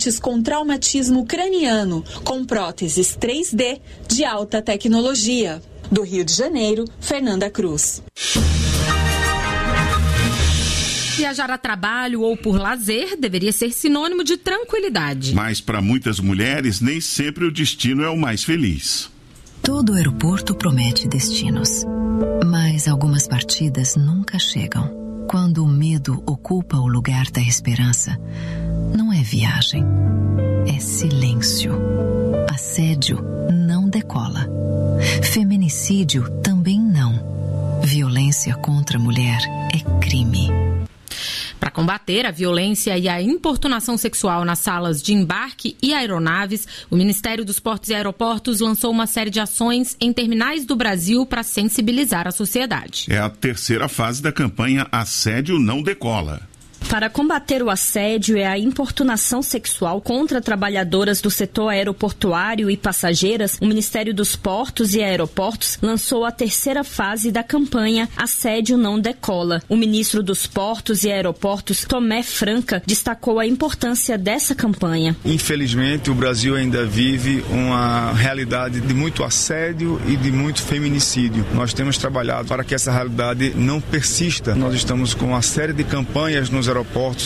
com traumatismo craniano, com próteses 3D de alta tecnologia. Do Rio de Janeiro, Fernanda Cruz. Viajar a trabalho ou por lazer deveria ser sinônimo de tranquilidade. Mas para muitas mulheres, nem sempre o destino é o mais feliz. Todo aeroporto promete destinos, mas algumas partidas nunca chegam. Quando o medo ocupa o lugar da esperança, não é viagem, é silêncio. Assédio não decola. Feminicídio também não. Violência contra a mulher é crime. Para combater a violência e a importunação sexual nas salas de embarque e aeronaves, o Ministério dos Portos e Aeroportos lançou uma série de ações em terminais do Brasil para sensibilizar a sociedade. É a terceira fase da campanha Assédio Não Decola. Para combater o assédio e a importunação sexual contra trabalhadoras do setor aeroportuário e passageiras, o Ministério dos Portos e Aeroportos lançou a terceira fase da campanha Assédio Não Decola. O ministro dos Portos e Aeroportos, Tomé Franca, destacou a importância dessa campanha. Infelizmente, o Brasil ainda vive uma realidade de muito assédio e de muito feminicídio. Nós temos trabalhado para que essa realidade não persista. Nós estamos com uma série de campanhas nos aeroportos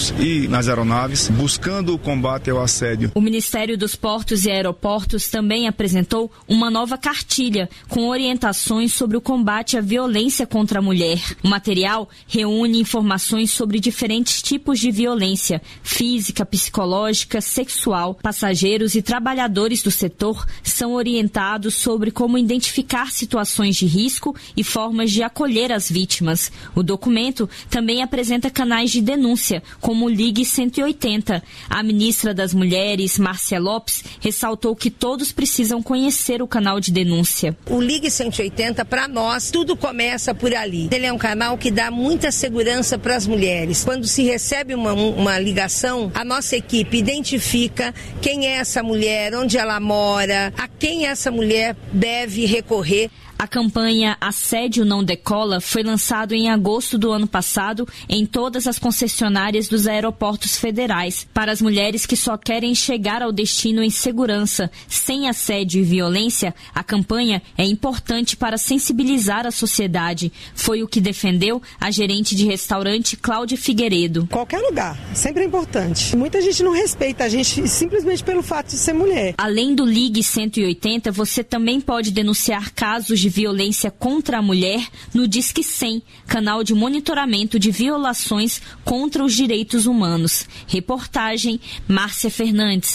e nas aeronaves, buscando o combate ao assédio. O Ministério dos Portos e Aeroportos também apresentou uma nova cartilha com orientações sobre o combate à violência contra a mulher. O material reúne informações sobre diferentes tipos de violência, física, psicológica, sexual. Passageiros e trabalhadores do setor são orientados sobre como identificar situações de risco e formas de acolher as vítimas. O documento também apresenta canais de denúncia, como o Ligue 180. A ministra das Mulheres, Márcia Lopes, ressaltou que todos precisam conhecer o canal de denúncia. O Ligue 180, para nós, tudo começa por ali. Ele é um canal que dá muita segurança para as mulheres. Quando se recebe uma ligação, a nossa equipe identifica quem é essa mulher, onde ela mora, a quem essa mulher deve recorrer. A campanha Assédio Não Decola foi lançado em agosto do ano passado em todas as concessionárias dos aeroportos federais. Para as mulheres que só querem chegar ao destino em segurança, sem assédio e violência, a campanha é importante para sensibilizar a sociedade. Foi o que defendeu a gerente de restaurante Cláudia Figueiredo. Qualquer lugar, sempre é importante. Muita gente não respeita a gente simplesmente pelo fato de ser mulher. Além do Ligue 180, você também pode denunciar casos de violência contra a mulher no Disque 100, canal de monitoramento de violações contra os direitos humanos. Reportagem Márcia Fernandes.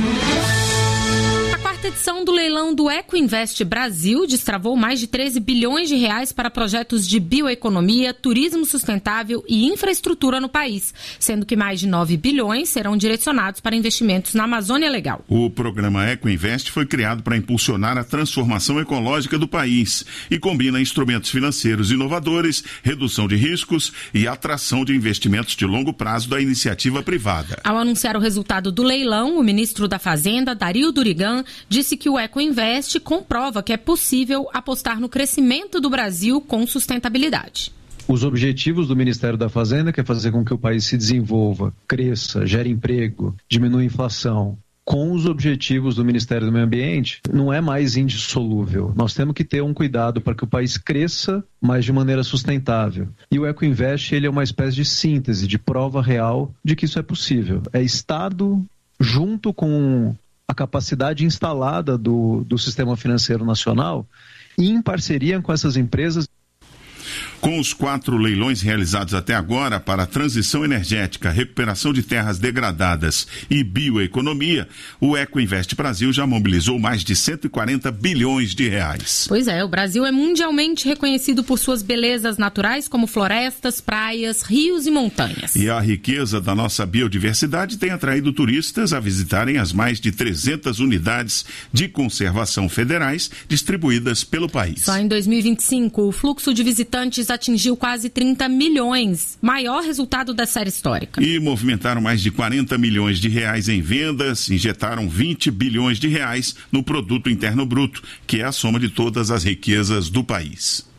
A quarta edição do leilão do Ecoinvest Brasil destravou mais de 13 bilhões de reais para projetos de bioeconomia, turismo sustentável e infraestrutura no país, sendo que mais de 9 bilhões serão direcionados para investimentos na Amazônia Legal. O programa Ecoinvest foi criado para impulsionar a transformação ecológica do país e combina instrumentos financeiros inovadores, redução de riscos e atração de investimentos de longo prazo da iniciativa privada. Ao anunciar o resultado do leilão, o ministro da Fazenda, Dario Durigan, disse que o Ecoinvest comprova que é possível apostar no crescimento do Brasil com sustentabilidade. Os objetivos do Ministério da Fazenda, que é fazer com que o país se desenvolva, cresça, gere emprego, diminua a inflação, com os objetivos do Ministério do Meio Ambiente, não é mais indissolúvel. Nós temos que ter um cuidado para que o país cresça, mas de maneira sustentável. E o Ecoinvest, ele é uma espécie de síntese, de prova real de que isso é possível. É Estado junto com a capacidade instalada do sistema financeiro nacional e em parceria com essas empresas. Com os 4 leilões realizados até agora para a transição energética, recuperação de terras degradadas e bioeconomia, o Ecoinvest Brasil já mobilizou mais de 140 bilhões de reais. Pois é, o Brasil é mundialmente reconhecido por suas belezas naturais como florestas, praias, rios e montanhas. E a riqueza da nossa biodiversidade tem atraído turistas a visitarem as mais de 300 unidades de conservação federais distribuídas pelo país. Só em 2025, o fluxo de visitantes atingiu quase 30 milhões, maior resultado da série histórica. E movimentaram mais de 40 milhões de reais em vendas, injetaram 20 bilhões de reais no produto interno bruto, que é a soma de todas as riquezas do país.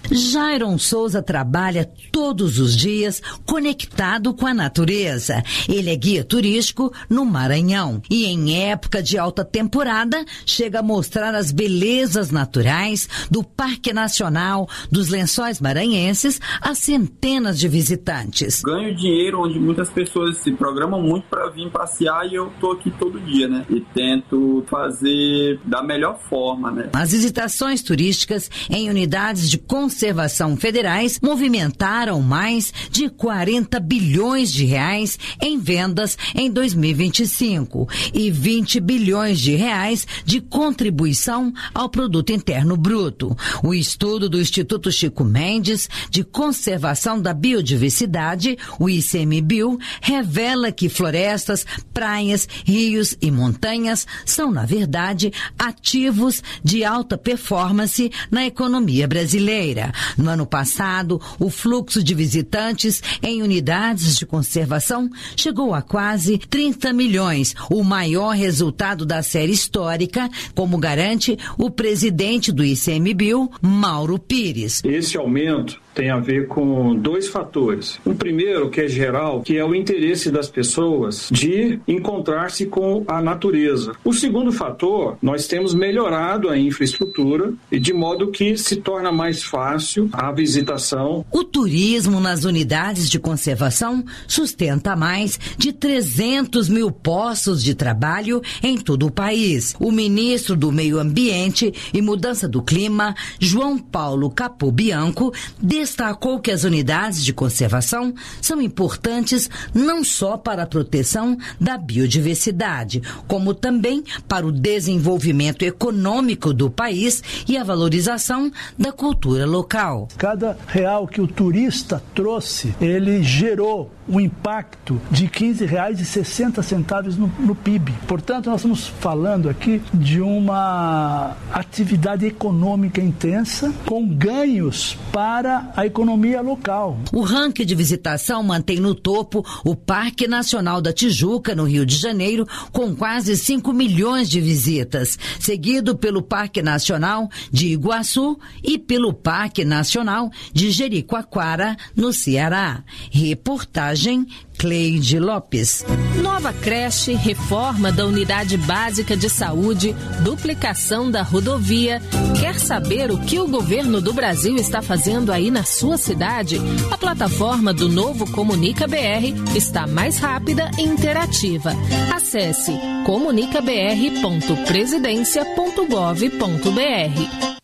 Jairon Souza trabalha todos os dias conectado com a natureza. Ele é guia turístico no Maranhão e em época de alta temporada chega a mostrar as belezas naturais do Parque Nacional dos Lençóis Maranhenses a centenas de visitantes. Ganho dinheiro onde muitas pessoas se programam muito para vir passear e eu tô aqui todo dia, né? E tento fazer da melhor forma, né? As visitações turísticas em unidades de conservação federais movimentaram mais de 40 bilhões de reais em vendas em 2025 e 20 bilhões de reais de contribuição ao Produto Interno Bruto. O estudo do Instituto Chico Mendes de Conservação da Biodiversidade, o ICMBio, revela que florestas, praias, rios e montanhas são, na verdade, ativos de alta performance na economia brasileira. No ano passado, o fluxo de visitantes em unidades de conservação chegou a quase 30 milhões, o maior resultado da série histórica, como garante o presidente do ICMBio, Mauro Pires. Esse aumento tem a ver com dois fatores. O primeiro, que é geral, que é o interesse das pessoas de encontrar-se com a natureza. O segundo fator, nós temos melhorado a infraestrutura e de modo que se torna mais fácil a visitação. O turismo nas unidades de conservação sustenta mais de 300 mil postos de trabalho em todo o país. O ministro do Meio Ambiente e Mudança do Clima, João Paulo Capobianco, destacou que as unidades de conservação são importantes não só para a proteção da biodiversidade, como também para o desenvolvimento econômico do país e a valorização da cultura local. Cada real que o turista trouxe, ele gerou um impacto de R$ 15,60 no PIB. Portanto, nós estamos falando aqui de uma atividade econômica intensa com ganhos para a economia local. O ranking de visitação mantém no topo o Parque Nacional da Tijuca, no Rio de Janeiro, com quase 5 milhões de visitas, seguido pelo Parque Nacional de Iguaçu e pelo Parque Nacional de Jericoacoara, no Ceará. Reportagem Cleide Lopes. Nova creche, reforma da unidade básica de saúde, duplicação da rodovia. Quer saber o que o governo do Brasil está fazendo aí na sua cidade? A plataforma do Novo Comunica BR está mais rápida e interativa. Acesse comunicabr.presidencia.gov.br.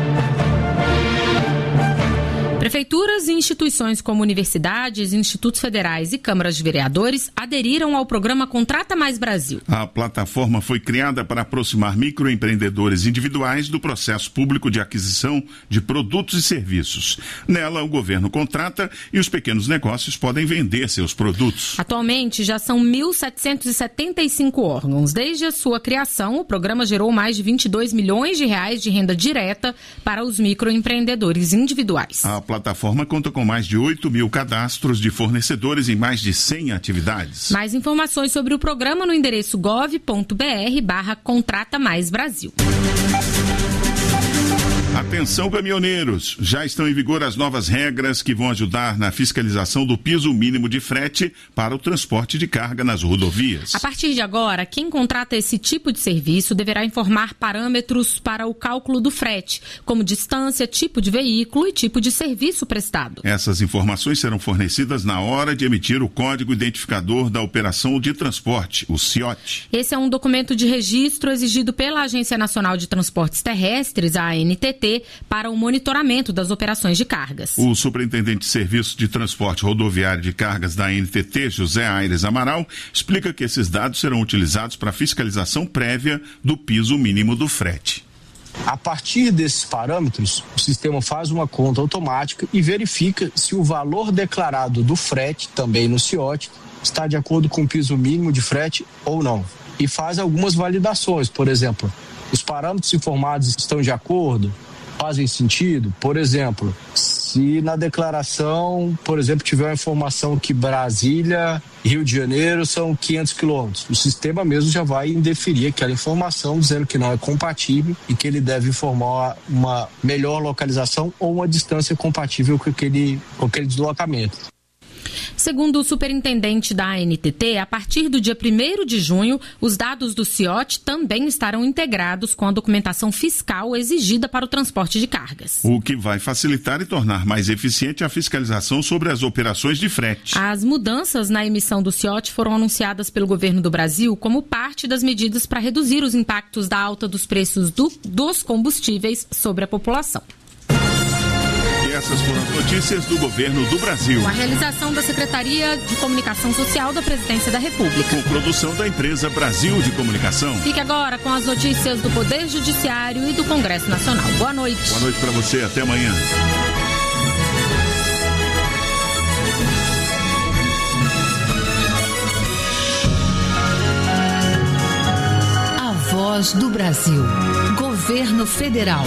Prefeituras e instituições como universidades, institutos federais e câmaras de vereadores aderiram ao programa Contrata Mais Brasil. A plataforma foi criada para aproximar microempreendedores individuais do processo público de aquisição de produtos e serviços. Nela, o governo contrata e os pequenos negócios podem vender seus produtos. Atualmente, já são 1.775 órgãos. Desde a sua criação, o programa gerou mais de 22 milhões de reais de renda direta para os microempreendedores individuais. A plataforma conta com mais de 8 mil cadastros de fornecedores em mais de 100 atividades. Mais informações sobre o programa no endereço gov.br/Contrata Mais Brasil. Atenção, caminhoneiros! Já estão em vigor as novas regras que vão ajudar na fiscalização do piso mínimo de frete para o transporte de carga nas rodovias. A partir de agora, quem contrata esse tipo de serviço deverá informar parâmetros para o cálculo do frete, como distância, tipo de veículo e tipo de serviço prestado. Essas informações serão fornecidas na hora de emitir o Código Identificador da Operação de Transporte, o CIOT. Esse é um documento de registro exigido pela Agência Nacional de Transportes Terrestres, a ANTT, para o monitoramento das operações de cargas. O superintendente de Serviço de Transporte Rodoviário de Cargas da ANTT, José Aires Amaral, explica que esses dados serão utilizados para a fiscalização prévia do piso mínimo do frete. A partir desses parâmetros, o sistema faz uma conta automática e verifica se o valor declarado do frete, também no CIOT, está de acordo com o piso mínimo de frete ou não. E faz algumas validações, por exemplo, os parâmetros informados estão de acordo? Fazem sentido? Por exemplo, se na declaração, por exemplo, tiver uma informação que Brasília Rio de Janeiro são 500 quilômetros. O sistema mesmo já vai indeferir aquela informação dizendo que não é compatível e que ele deve informar uma melhor localização ou uma distância compatível com aquele deslocamento. Segundo o superintendente da ANTT, a partir do dia 1º de junho, os dados do CIOT também estarão integrados com a documentação fiscal exigida para o transporte de cargas. O que vai facilitar e tornar mais eficiente a fiscalização sobre as operações de frete. As mudanças na emissão do CIOT foram anunciadas pelo governo do Brasil como parte das medidas para reduzir os impactos da alta dos preços dos combustíveis sobre a população. Essas foram as notícias do governo do Brasil. Com a realização da Secretaria de Comunicação Social da Presidência da República. Com produção da empresa Brasil de Comunicação. Fique agora com as notícias do Poder Judiciário e do Congresso Nacional. Boa noite. Boa noite para você. Até amanhã. A Voz do Brasil. Governo Federal.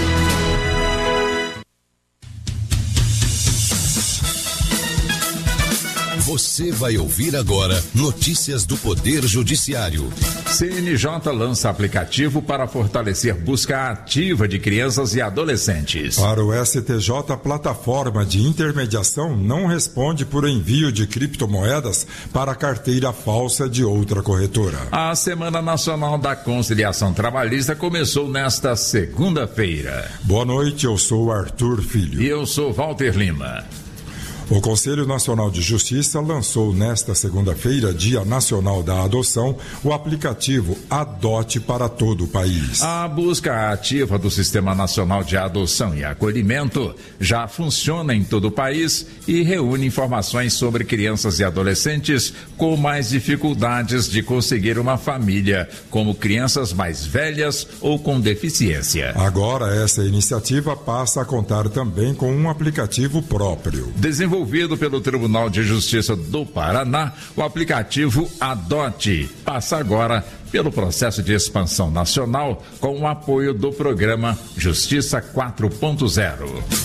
Você vai ouvir agora notícias do Poder Judiciário. CNJ lança aplicativo para fortalecer busca ativa de crianças e adolescentes. Para o STJ, a plataforma de intermediação não responde por envio de criptomoedas para carteira falsa de outra corretora. A Semana Nacional da Conciliação Trabalhista começou nesta segunda-feira. Boa noite, eu sou Arthur Filho. E eu sou Walter Lima. O Conselho Nacional de Justiça lançou nesta segunda-feira, Dia Nacional da Adoção, o aplicativo Adote para todo o país. A busca ativa do Sistema Nacional de Adoção e Acolhimento já funciona em todo o país e reúne informações sobre crianças e adolescentes com mais dificuldades de conseguir uma família, como crianças mais velhas ou com deficiência. Agora, essa iniciativa passa a contar também com um aplicativo próprio. Desenvolvido pelo Tribunal de Justiça do Paraná, o aplicativo Adote passa agora pelo processo de expansão nacional com o apoio do programa Justiça 4.0.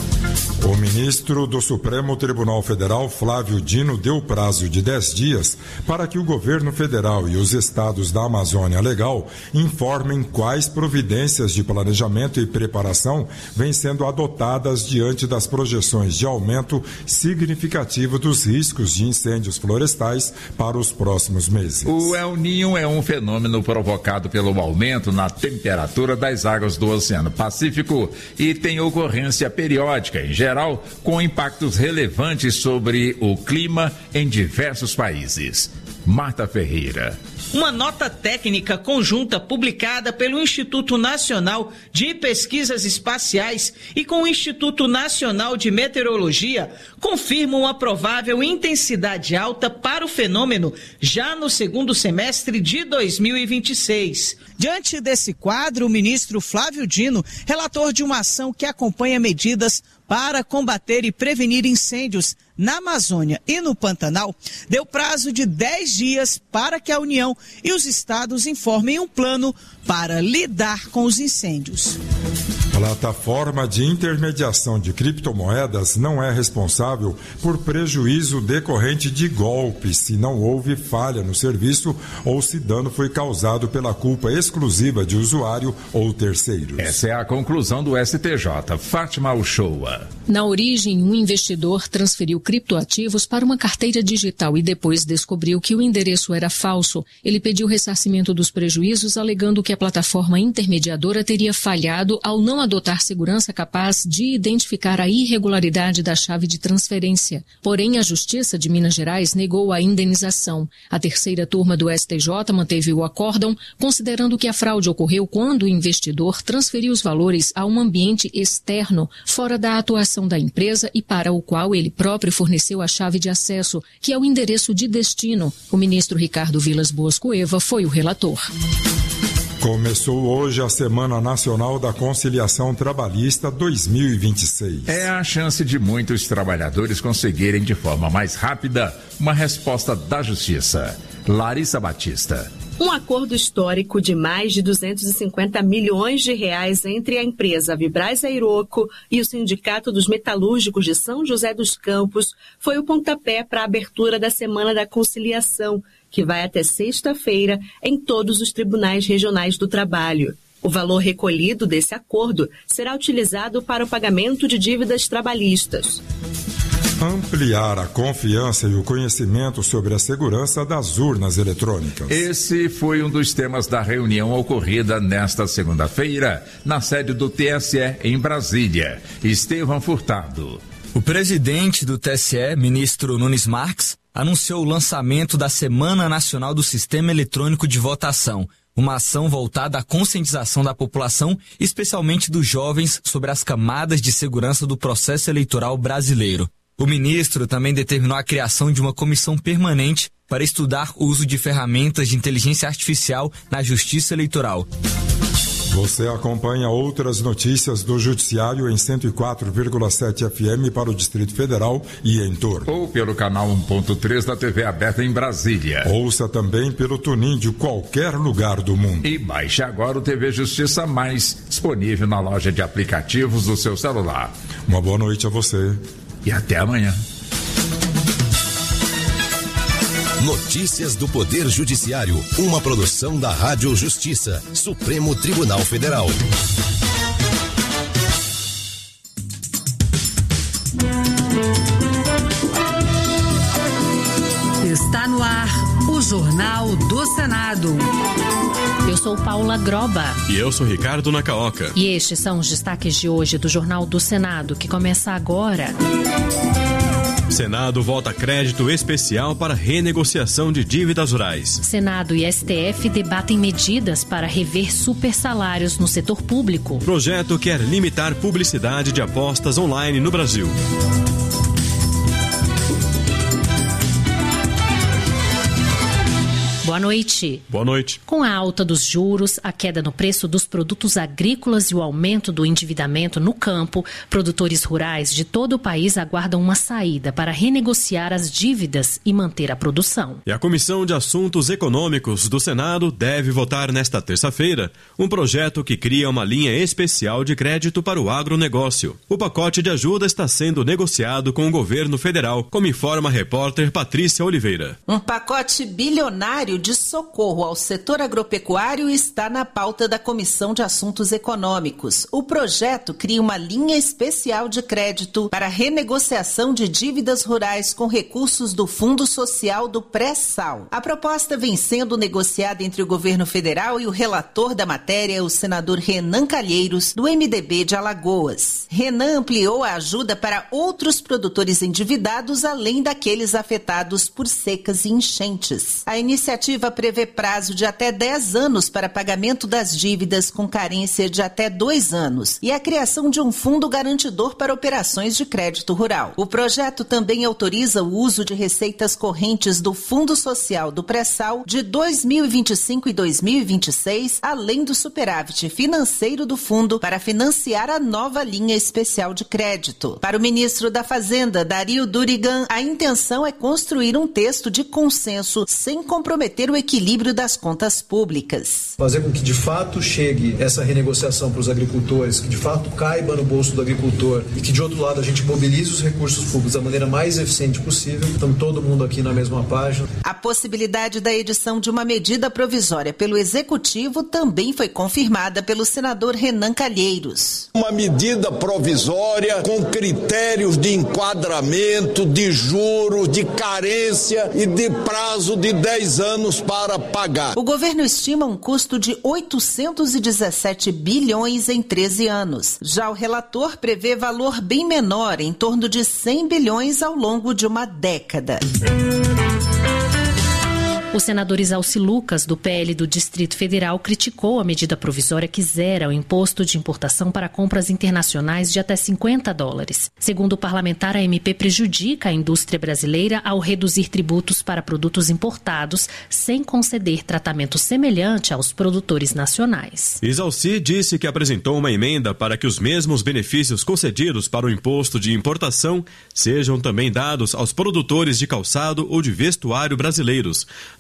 O ministro do Supremo Tribunal Federal, Flávio Dino, deu prazo de 10 dias para que o governo federal e os estados da Amazônia Legal informem quais providências de planejamento e preparação vêm sendo adotadas diante das projeções de aumento significativo dos riscos de incêndios florestais para os próximos meses. O El Niño é um fenômeno provocado pelo aumento na temperatura das águas do Oceano Pacífico e tem ocorrência periódica, em geral, com impactos relevantes sobre o clima em diversos países. Marta Ferreira. Uma nota técnica conjunta publicada pelo Instituto Nacional de Pesquisas Espaciais e com o Instituto Nacional de Meteorologia confirma uma provável intensidade alta para o fenômeno já no segundo semestre de 2026. Diante desse quadro, o ministro Flávio Dino, relator de uma ação que acompanha medidas para combater e prevenir incêndios na Amazônia e no Pantanal, deu prazo de 10 dias para que a União e os estados informem um plano para lidar com os incêndios. Plataforma de intermediação de criptomoedas não é responsável por prejuízo decorrente de golpe se não houve falha no serviço ou se dano foi causado pela culpa exclusiva de usuário ou terceiros. Essa é a conclusão do STJ. Fátima Uchoa. Na origem, um investidor transferiu criptoativos para uma carteira digital e depois descobriu que o endereço era falso. Ele pediu ressarcimento dos prejuízos, alegando que a plataforma intermediadora teria falhado ao não adotar segurança capaz de identificar a irregularidade da chave de transferência. Porém, a Justiça de Minas Gerais negou a indenização. A terceira turma do STJ manteve o acórdão, considerando que a fraude ocorreu quando o investidor transferiu os valores a um ambiente externo, fora da atuação da empresa e para o qual ele próprio forneceu a chave de acesso, que é o endereço de destino. O ministro Ricardo Vilas Boas Cueva foi o relator. Começou hoje a Semana Nacional da Conciliação Trabalhista 2026. É a chance de muitos trabalhadores conseguirem de forma mais rápida uma resposta da Justiça. Larissa Batista. Um acordo histórico de mais de 250 milhões de reais entre a empresa Vibraz Aeroco e o Sindicato dos Metalúrgicos de São José dos Campos foi o pontapé para a abertura da Semana da Conciliação, que vai até sexta-feira em todos os tribunais regionais do trabalho. O valor recolhido desse acordo será utilizado para o pagamento de dívidas trabalhistas. Ampliar a confiança e o conhecimento sobre a segurança das urnas eletrônicas. Esse foi um dos temas da reunião ocorrida nesta segunda-feira, na sede do TSE em Brasília. Estevão Furtado. O presidente do TSE, ministro Nunes Marques, anunciou o lançamento da Semana Nacional do Sistema Eletrônico de Votação, uma ação voltada à conscientização da população, especialmente dos jovens, sobre as camadas de segurança do processo eleitoral brasileiro. O ministro também determinou a criação de uma comissão permanente para estudar o uso de ferramentas de inteligência artificial na justiça eleitoral. Você acompanha outras notícias do Judiciário em 104,7 FM para o Distrito Federal e em torno. Ou pelo canal 1.3 da TV aberta em Brasília. Ouça também pelo TuneIn de qualquer lugar do mundo. E baixe agora o TV Justiça Mais, disponível na loja de aplicativos do seu celular. Uma boa noite a você. E até amanhã. Notícias do Poder Judiciário, uma produção da Rádio Justiça, Supremo Tribunal Federal. Está no ar o Jornal do Senado. Eu sou Paula Groba. E eu sou Ricardo Nacaoca. E estes são os destaques de hoje do Jornal do Senado, que começa agora. Senado vota crédito especial para renegociação de dívidas rurais. Senado e STF debatem medidas para rever supersalários no setor público. Projeto quer limitar publicidade de apostas online no Brasil. Boa noite. Boa noite. Com a alta dos juros, a queda no preço dos produtos agrícolas e o aumento do endividamento no campo, produtores rurais de todo o país aguardam uma saída para renegociar as dívidas e manter a produção. E a Comissão de Assuntos Econômicos do Senado deve votar nesta terça-feira um projeto que cria uma linha especial de crédito para o agronegócio. O pacote de ajuda está sendo negociado com o governo federal, como informa a repórter Patrícia Oliveira. Um pacote bilionário de socorro ao setor agropecuário está na pauta da Comissão de Assuntos Econômicos. O projeto cria uma linha especial de crédito para renegociação de dívidas rurais com recursos do Fundo Social do Pré-Sal. A proposta vem sendo negociada entre o governo federal e o relator da matéria, o senador Renan Calheiros, do MDB de Alagoas. Renan ampliou a ajuda para outros produtores endividados, além daqueles afetados por secas e enchentes. A iniciativa prevê prazo de até 10 anos para pagamento das dívidas com carência de até 2 anos e a criação de um fundo garantidor para operações de crédito rural. O projeto também autoriza o uso de receitas correntes do Fundo Social do Pré-Sal de 2025 e 2026, além do superávit financeiro do fundo para financiar a nova linha especial de crédito. Para o ministro da Fazenda, Dario Durigan, a intenção é construir um texto de consenso sem comprometer o equilíbrio das contas públicas. Fazer com que de fato chegue essa renegociação para os agricultores, que de fato caiba no bolso do agricultor e que de outro lado a gente mobilize os recursos públicos da maneira mais eficiente possível. Então todo mundo aqui na mesma página. A possibilidade da edição de uma medida provisória pelo Executivo também foi confirmada pelo senador Renan Calheiros. Uma medida provisória com critérios de enquadramento, de juros, de carência e de prazo de 10 anos para pagar. O governo estima um custo de 817 bilhões em 13 anos. Já o relator prevê valor bem menor, em torno de 100 bilhões ao longo de uma década. O senador Isalci Lucas, do PL do Distrito Federal, criticou a medida provisória que zera o imposto de importação para compras internacionais de até $50. Segundo o parlamentar, a MP prejudica a indústria brasileira ao reduzir tributos para produtos importados, sem conceder tratamento semelhante aos produtores nacionais. Isalci disse que apresentou uma emenda para que os mesmos benefícios concedidos para o imposto de importação sejam também dados aos produtores de calçado ou de vestuário brasileiros. No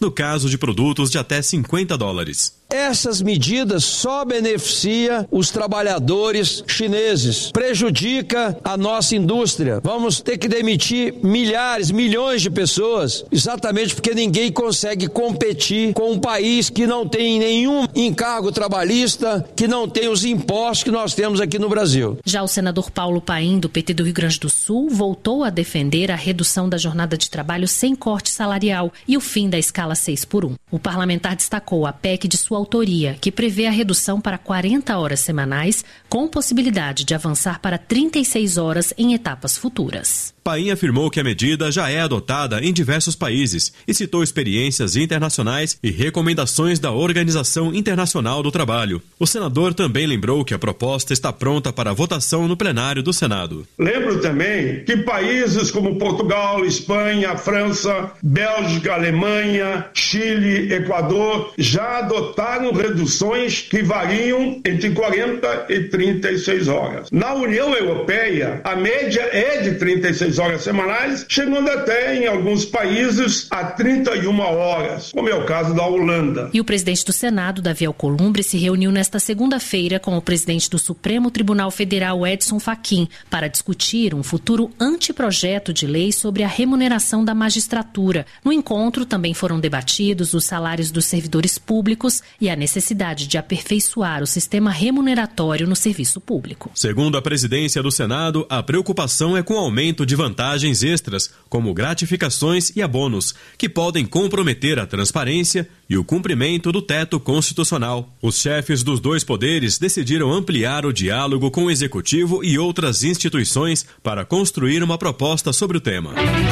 no caso de produtos de até $50. Essas medidas só beneficiam os trabalhadores chineses, prejudica a nossa indústria. Vamos ter que demitir milhares, milhões de pessoas, exatamente porque ninguém consegue competir com um país que não tem nenhum encargo trabalhista, que não tem os impostos que nós temos aqui no Brasil. Já o senador Paulo Paim, do PT do Rio Grande do Sul, voltou a defender a redução da jornada de trabalho sem corte salarial e o fim da escala 6x1. O parlamentar destacou a PEC de sua autoria, que prevê a redução para 40 horas semanais, com possibilidade de avançar para 36 horas em etapas futuras. Paim afirmou que a medida já é adotada em diversos países e citou experiências internacionais e recomendações da Organização Internacional do Trabalho. O senador também lembrou que a proposta está pronta para votação no plenário do Senado. Lembro também que países como Portugal, Espanha, França, Bélgica, Alemanha, Chile, Equador já adotaram reduções que variam entre 40 e 36 horas. Na União Europeia, a média é de 36 horas semanais, chegando até, em alguns países, a 31 horas, como é o caso da Holanda. E o presidente do Senado, Davi Alcolumbre, se reuniu nesta segunda-feira com o presidente do Supremo Tribunal Federal, Edson Fachin, para discutir um futuro anteprojeto de lei sobre a remuneração da magistratura. No encontro também foram debatidos os salários dos servidores públicos e a necessidade de aperfeiçoar o sistema remuneratório no serviço público. Segundo a presidência do Senado, a preocupação é com o aumento de vantagens extras, como gratificações e abonos, que podem comprometer a transparência e o cumprimento do teto constitucional. Os chefes dos dois poderes decidiram ampliar o diálogo com o Executivo e outras instituições para construir uma proposta sobre o tema.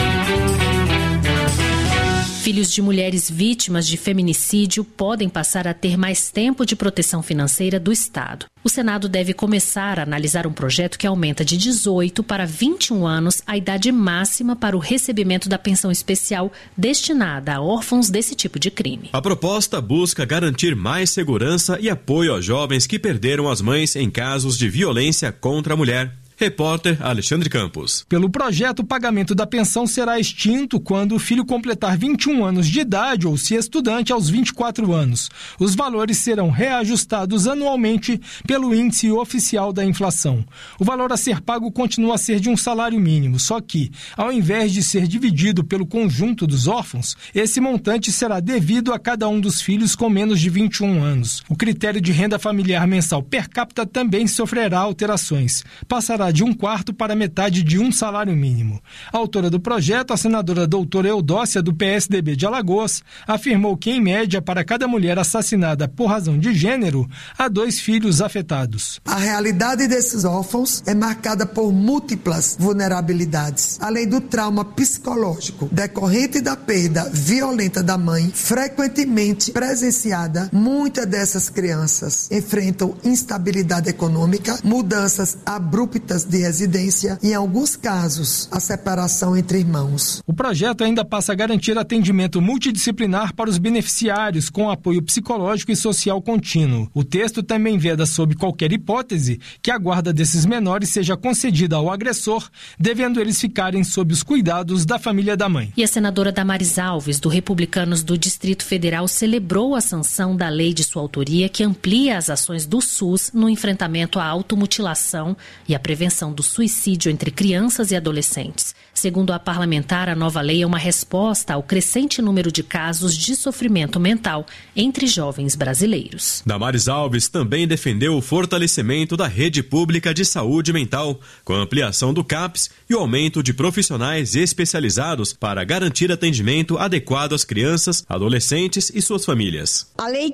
Filhos de mulheres vítimas de feminicídio podem passar a ter mais tempo de proteção financeira do Estado. O Senado deve começar a analisar um projeto que aumenta de 18 para 21 anos a idade máxima para o recebimento da pensão especial destinada a órfãos desse tipo de crime. A proposta busca garantir mais segurança e apoio a jovens que perderam as mães em casos de violência contra a mulher. Repórter Alexandre Campos. Pelo projeto, o pagamento da pensão será extinto quando o filho completar 21 anos de idade ou se estudante aos 24 anos. Os valores serão reajustados anualmente pelo índice oficial da inflação. O valor a ser pago continua a ser de um salário mínimo, só que, ao invés de ser dividido pelo conjunto dos órfãos, esse montante será devido a cada um dos filhos com menos de 21 anos. O critério de renda familiar mensal per capita também sofrerá alterações. Passará de 1/4 para metade de um salário mínimo. A autora do projeto, a senadora doutora Eudócia, do PSDB de Alagoas, afirmou que, em média, para cada mulher assassinada por razão de gênero, há 2 filhos afetados. A realidade desses órfãos é marcada por múltiplas vulnerabilidades, além do trauma psicológico decorrente da perda violenta da mãe, frequentemente presenciada. Muitas dessas crianças enfrentam instabilidade econômica, mudanças abruptas de residência e, em alguns casos, a separação entre irmãos. O projeto ainda passa a garantir atendimento multidisciplinar para os beneficiários com apoio psicológico e social contínuo. O texto também veda, sob qualquer hipótese, que a guarda desses menores seja concedida ao agressor, devendo eles ficarem sob os cuidados da família da mãe. E a senadora Damares Alves, do Republicanos do Distrito Federal, celebrou a sanção da lei de sua autoria que amplia as ações do SUS no enfrentamento à automutilação e à prevenção do suicídio entre crianças e adolescentes. Segundo a parlamentar, a nova lei é uma resposta ao crescente número de casos de sofrimento mental entre jovens brasileiros. Damares Alves também defendeu o fortalecimento da rede pública de saúde mental, com a ampliação do CAPS e o aumento de profissionais especializados para garantir atendimento adequado às crianças, adolescentes e suas famílias. A Lei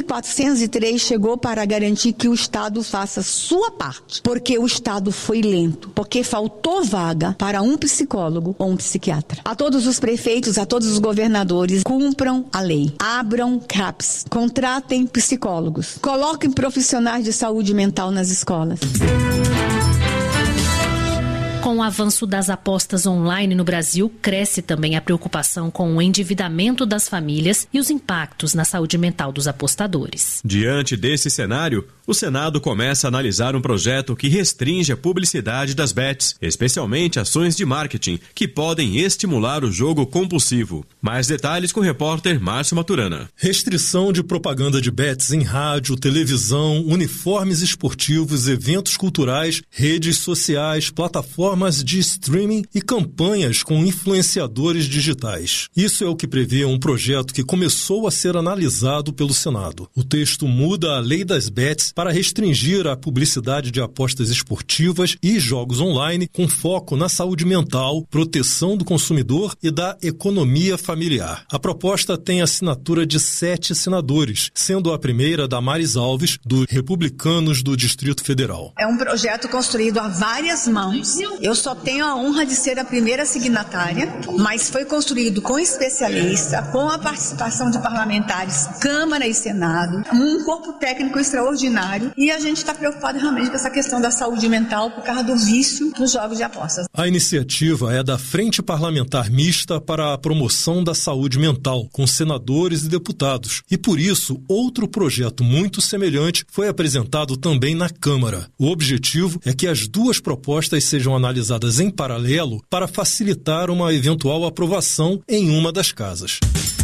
15.403 chegou para garantir que o Estado faça sua parte, porque o Estado foi lento, porque faltou vaga para um psicólogo ou um psiquiatra. A todos os prefeitos, a todos os governadores, cumpram a lei. Abram CAPS, contratem psicólogos, coloquem profissionais de saúde mental nas escolas. Com o avanço das apostas online no Brasil, cresce também a preocupação com o endividamento das famílias e os impactos na saúde mental dos apostadores. Diante desse cenário, o Senado começa a analisar um projeto que restringe a publicidade das bets, especialmente ações de marketing, que podem estimular o jogo compulsivo. Mais detalhes com o repórter Márcio Maturana. Restrição de propaganda de bets em rádio, televisão, uniformes esportivos, eventos culturais, redes sociais, plataformas de streaming e campanhas com influenciadores digitais. Isso é o que prevê um projeto que começou a ser analisado pelo Senado. O texto muda a lei das bets para restringir a publicidade de apostas esportivas e jogos online com foco na saúde mental, proteção do consumidor e da economia familiar. A proposta tem assinatura de 7 senadores, sendo a primeira Damares Alves, dos Republicanos do Distrito Federal. É um projeto construído a várias mãos. Eu só tenho a honra de ser a primeira signatária, mas foi construído com especialista, com a participação de parlamentares, Câmara e Senado, um corpo técnico extraordinário, e a gente está preocupado realmente com essa questão da saúde mental por causa do vício nos jogos de apostas. A iniciativa é da Frente Parlamentar Mista para a Promoção da Saúde Mental, com senadores e deputados, e por isso outro projeto muito semelhante foi apresentado também na Câmara. O objetivo é que as duas propostas sejam analisadas em paralelo para facilitar uma eventual aprovação em uma das casas.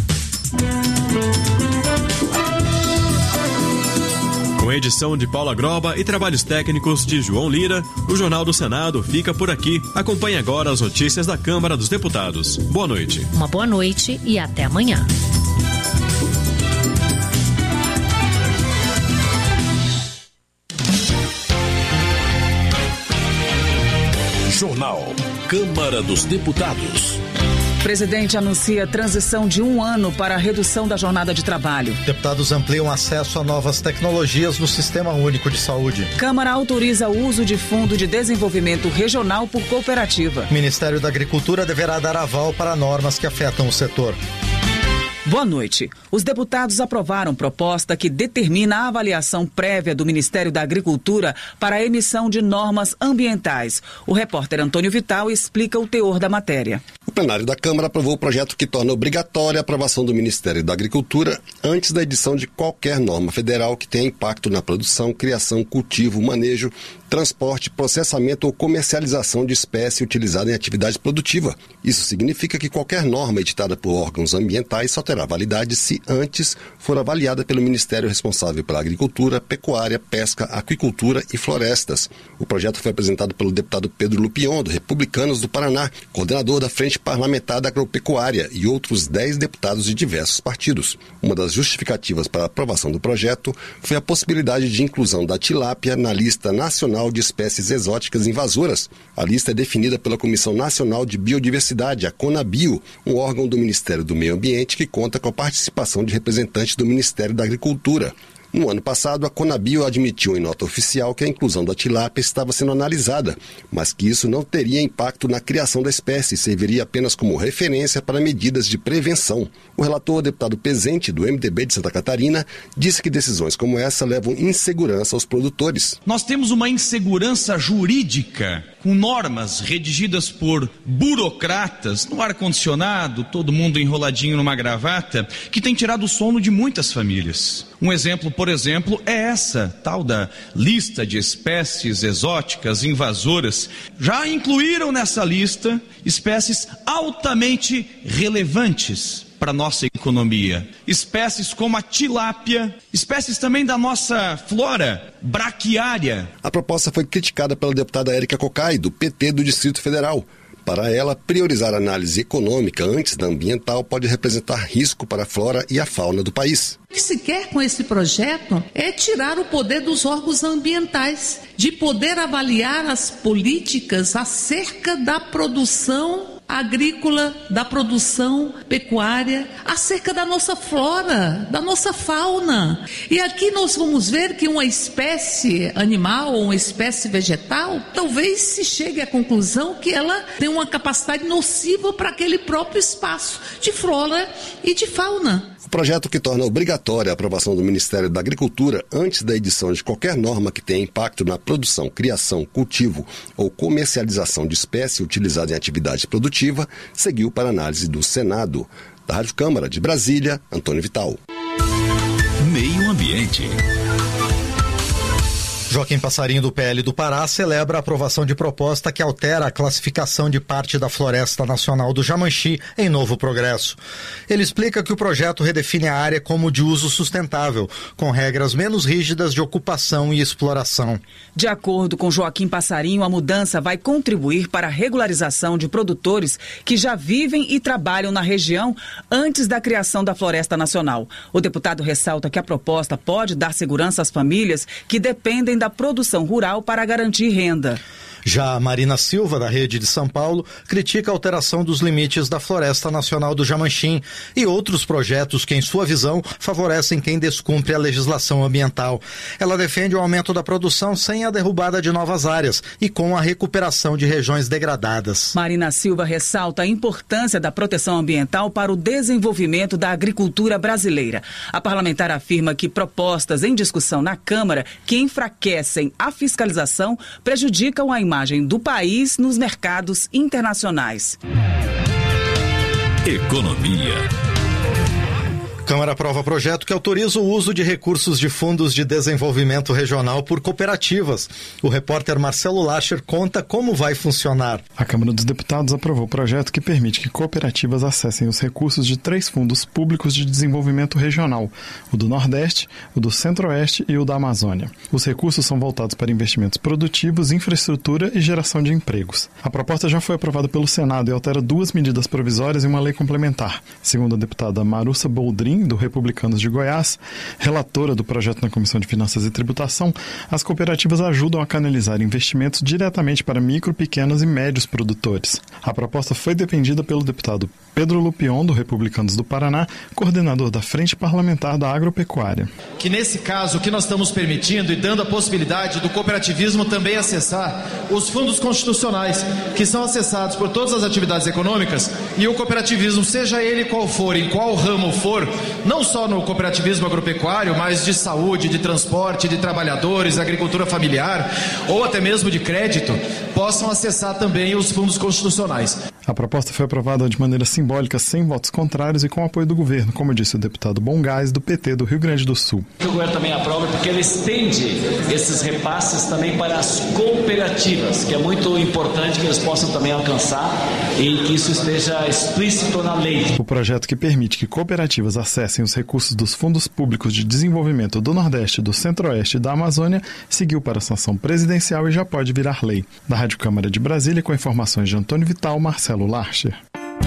Com edição de Paula Groba e trabalhos técnicos de João Lira, o Jornal do Senado fica por aqui. Acompanhe agora as notícias da Câmara dos Deputados. Boa noite. Uma boa noite e até amanhã. Jornal Câmara dos Deputados. O presidente anuncia transição de 1 ano para a redução da jornada de trabalho. Deputados ampliam acesso a novas tecnologias no Sistema Único de Saúde. Câmara autoriza o uso de Fundo de Desenvolvimento Regional por cooperativa. Ministério da Agricultura deverá dar aval para normas que afetam o setor. Boa noite. Os deputados aprovaram proposta que determina a avaliação prévia do Ministério da Agricultura para a emissão de normas ambientais. O repórter Antônio Vital explica o teor da matéria. O plenário da Câmara aprovou o projeto que torna obrigatória a aprovação do Ministério da Agricultura antes da edição de qualquer norma federal que tenha impacto na produção, criação, cultivo, manejo, transporte, processamento ou comercialização de espécie utilizada em atividade produtiva. Isso significa que qualquer norma editada por órgãos ambientais só terá validade se antes for avaliada pelo Ministério responsável pela Agricultura, Pecuária, Pesca, Aquicultura e Florestas. O projeto foi apresentado pelo deputado Pedro Lupion, do Republicanos do Paraná, coordenador da Frente Parlamentar da Agropecuária, e outros 10 deputados de diversos partidos. Uma das justificativas para a aprovação do projeto foi a possibilidade de inclusão da tilápia na lista nacional de espécies exóticas invasoras. A lista é definida pela Comissão Nacional de Biodiversidade, a CONABio, um órgão do Ministério do Meio Ambiente que conta com a participação de representantes do Ministério da Agricultura. No ano passado, a CONABio admitiu em nota oficial que a inclusão da tilápia estava sendo analisada, mas que isso não teria impacto na criação da espécie e serviria apenas como referência para medidas de prevenção. O relator, deputado Pezente, do MDB de Santa Catarina, disse que decisões como essa levam insegurança aos produtores. Nós temos uma insegurança jurídica com normas redigidas por burocratas no ar-condicionado, todo mundo enroladinho numa gravata, que tem tirado o sono de muitas famílias. Um exemplo, por exemplo, é essa tal da lista de espécies exóticas invasoras. Já incluíram nessa lista espécies altamente relevantes para a nossa economia. Espécies como a tilápia, espécies também da nossa flora braquiária. A proposta foi criticada pela deputada Érica Cocai, do PT do Distrito Federal. Para ela, priorizar a análise econômica antes da ambiental pode representar risco para a flora e a fauna do país. O que se quer com esse projeto é tirar o poder dos órgãos ambientais, de poder avaliar as políticas acerca da produção agrícola, da produção pecuária, acerca da nossa flora, da nossa fauna. E aqui nós vamos ver que uma espécie animal ou uma espécie vegetal, talvez se chegue à conclusão que ela tem uma capacidade nociva para aquele próprio espaço de flora e de fauna. O projeto que torna obrigatória a aprovação do Ministério da Agricultura antes da edição de qualquer norma que tenha impacto na produção, criação, cultivo ou comercialização de espécie utilizada em atividade produtiva seguiu para análise do Senado. Da Rádio Câmara de Brasília, Antônio Vital. Meio Ambiente. Joaquim Passarinho, do PL do Pará, celebra a aprovação de proposta que altera a classificação de parte da Floresta Nacional do Jamanchim em Novo Progresso. Ele explica que o projeto redefine a área como de uso sustentável, com regras menos rígidas de ocupação e exploração. De acordo com Joaquim Passarinho, a mudança vai contribuir para a regularização de produtores que já vivem e trabalham na região antes da criação da Floresta Nacional. O deputado ressalta que a proposta pode dar segurança às famílias que dependem da produção rural para garantir renda. Já a Marina Silva, da Rede de São Paulo, critica a alteração dos limites da Floresta Nacional do Jamanchim e outros projetos que, em sua visão, favorecem quem descumpre a legislação ambiental. Ela defende o aumento da produção sem a derrubada de novas áreas e com a recuperação de regiões degradadas. Marina Silva ressalta a importância da proteção ambiental para o desenvolvimento da agricultura brasileira. A parlamentar afirma que propostas em discussão na Câmara que enfraquecem a fiscalização prejudicam a imagem do país nos mercados internacionais. Economia. Câmara aprova projeto que autoriza o uso de recursos de fundos de desenvolvimento regional por cooperativas. O repórter Marcelo Larcher conta como vai funcionar. A Câmara dos Deputados aprovou o projeto que permite que cooperativas acessem os recursos de 3 fundos públicos de desenvolvimento regional, o do Nordeste, o do Centro-Oeste e o da Amazônia. Os recursos são voltados para investimentos produtivos, infraestrutura e geração de empregos. A proposta já foi aprovada pelo Senado e altera 2 medidas provisórias e uma lei complementar. Segundo a deputada Marussa Boldrin, do Republicanos de Goiás, relatora do projeto na Comissão de Finanças e Tributação, as cooperativas ajudam a canalizar investimentos diretamente para micro, pequenos e médios produtores. A proposta foi defendida pelo deputado Pedro Lupion, do Republicanos do Paraná, coordenador da Frente Parlamentar da Agropecuária. Que nesse caso, o que nós estamos permitindo e dando a possibilidade do cooperativismo também acessar os fundos constitucionais, que são acessados por todas as atividades econômicas, e o cooperativismo, seja ele qual for, em qual ramo for, não só no cooperativismo agropecuário, mas de saúde, de transporte, de trabalhadores, agricultura familiar ou até mesmo de crédito, possam acessar também os fundos constitucionais. A proposta foi aprovada de maneira simbólica, sem votos contrários e com apoio do governo, como disse o deputado Bongás, do PT do Rio Grande do Sul. O governo também aprova porque ele estende esses repasses também para as cooperativas, que é muito importante que eles possam também alcançar e que isso esteja explícito na lei. O projeto que permite que cooperativas acessem os recursos dos fundos públicos de desenvolvimento do Nordeste, do Centro-Oeste e da Amazônia seguiu para a sanção presidencial e já pode virar lei. Da Rádio Câmara de Brasília, com informações de Antônio Vital, Marcelo Larcher.